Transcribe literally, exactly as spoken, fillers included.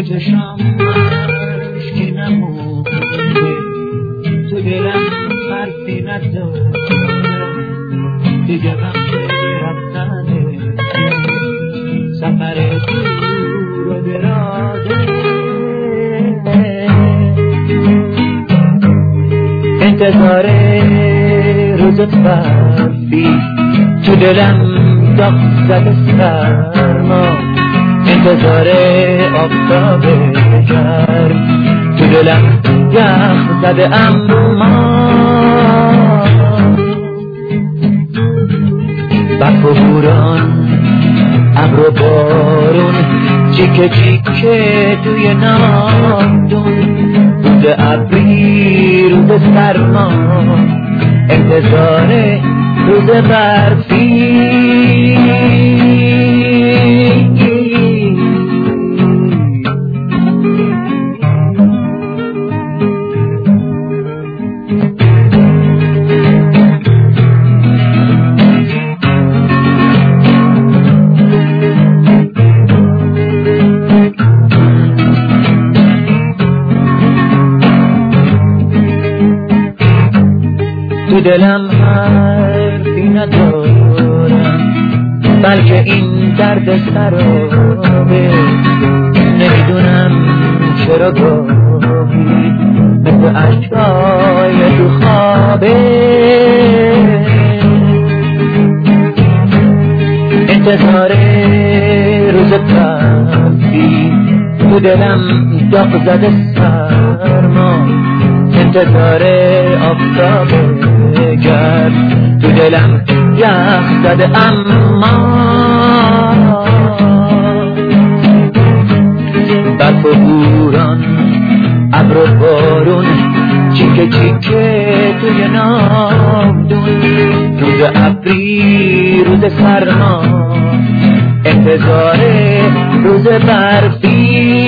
چشام اشکی نمونده تو دلم حرفی نداره دیگه وقت رفتنه سفر دور و درازه انتظار روز برفی تو دلم داغ زده سرما انتظار آفتاب گرم تو دلم یخ زده اما برف و بوران ابر و بارون چیکه چیکه توی نامدون روز ابری روز سرما انتظار روز برفی تو دلم حرفی ندارم بلکه این درد سرابه نمیدونم چرا گاهی مثل عشقای تو خوابه انتظار روز برفی تو دلم داغ زده سرما انتظار آفتاب گرد تو دلم یخ زده اما برف و بوران ابر و بارون چیکه چیکه توی نامدون روز ابری روز سرما انتظار روز برفی